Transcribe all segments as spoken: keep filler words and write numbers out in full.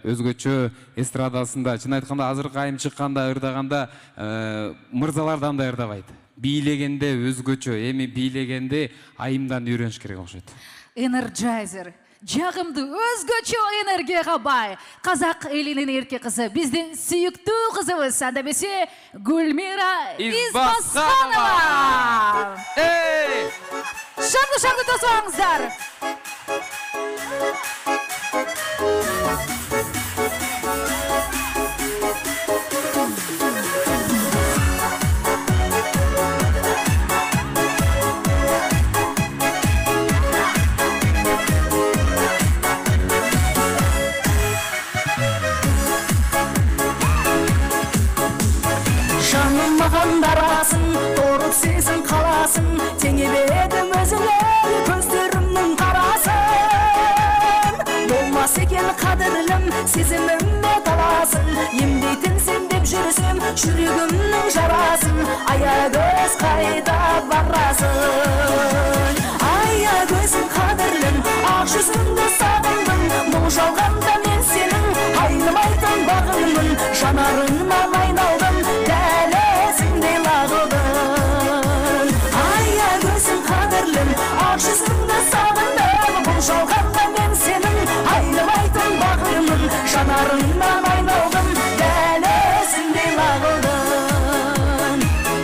өзгөчө эстрадасында, чын айтканда азыркы айым чыкканда, ырдаганда мырзалардан да ырдабайт. Бийлегенде өзгөчө, эми бийлегенде айымдан үйрөнүш керек окшойт. Energizer. Жағымды өзгөчө энергияга бай. Казак элинин эрке кызы, биздин сүйүктүү кызыбыз, анда эмесе Гүлмира Избасханова. Эй! Шаңды-шаңды тосуңуздар. Дарасын, торып сезін қаласын, теңебедім өзіңе көздерімнің қарасын. Болмас екен қадірлім, сезімімді таласын, емдейтін сен деп жүрсем, жүрегімнің жарасын. Аягөз қайда барасың? Аягөзім қадірлім, ақ жүзіңді сағындым, бұл жалғанда мен сенің айнымайтын бағыңмын, жанарыңнан айналдым, дәлізіңдей лағылдың. Аягөзім қадірлім, ақ жүзіңді сағындым, бұл жалғанда мен сенің айнымайтын бағыңмын, жанарыңнан айналдым, дәлізіңдей лағылдың.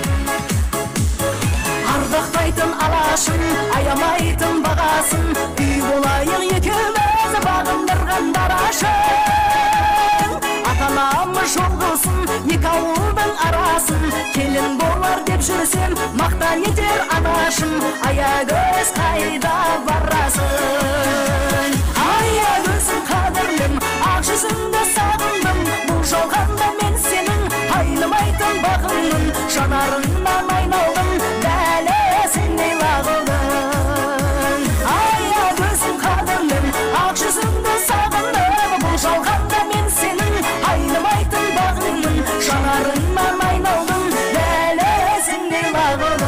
Ардақтайтын алашын, аямайтын бағасын, үй болайық екеуміз бағындырған дарашын. Ата-анамыз жолғылсын, екі ауылдың арасын, келін болар деп жүрсем, мақтан етер анашым. Аягөз қайда барасың? Аягөзім қадірлім, ақ жүзіңді сағындым, бұл жалғанда мен сенің айнымайтын бағыңмын, жанарыңнан айналдым, дәлізіңдей лағылдың. Аягөзім қадірлім, ақ жүзіңді сағындым, бұл жалғанда мен сенің айнымайтын бағыңмын, жанарыңнан айналдым, дәлізіңдей лағылдың.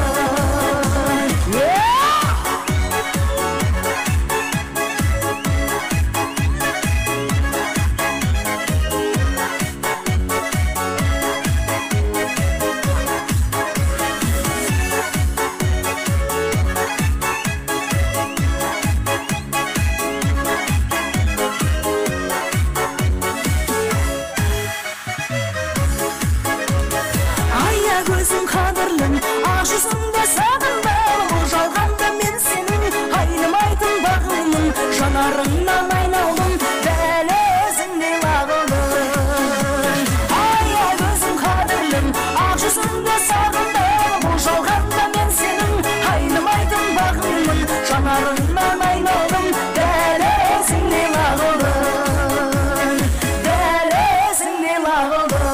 Аягөзім қадірлім, ақ жүзіңді сағындым, бұл жалғанда мен сенің айнымайтын бағыңмын, жанарыңнан айналдым, дәлізіңдей лағылдың. Аягөзім қадірлім, ақ жүзіңді сағындым, бұл жалғанда мен сенің айнымайтын бағыңмын, жанарыңнан айналдым, дәлізіңдей лағылдың, дәлізіңдей лағылдың.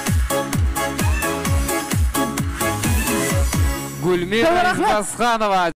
Гүлмира Избасханова.